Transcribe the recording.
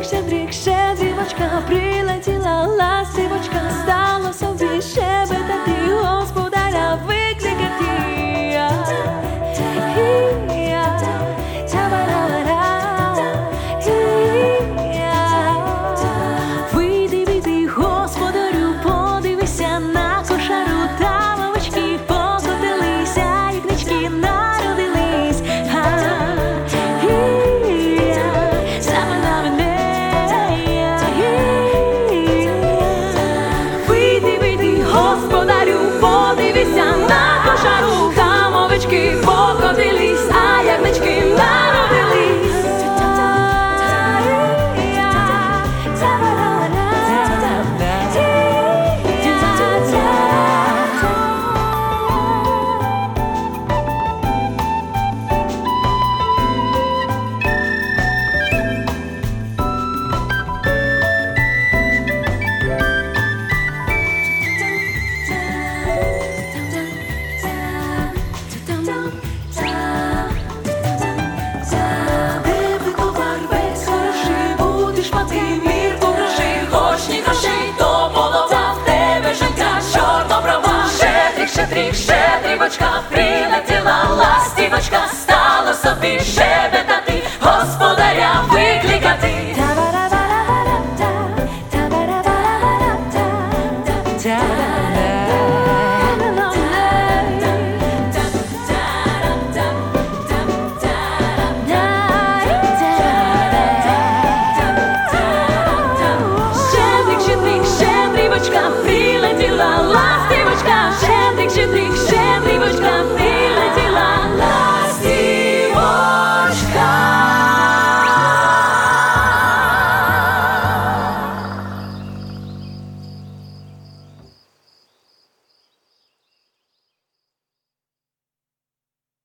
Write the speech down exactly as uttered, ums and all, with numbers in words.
Щедрик, щедрик, щедрівочка, прилетіла ластівочка, стало собі щебетати, господаря викликати. Вийди, вийди, господарю, подивися на кошару, там овечки покотилися, ягнички народились. Саме на мене. Вийди, вийди, господарю, подивися на кошару, там овечки покотились, а ягнички народились. Щедрик, щедрівочка, прилетіла ластівочка, стало собі щебет.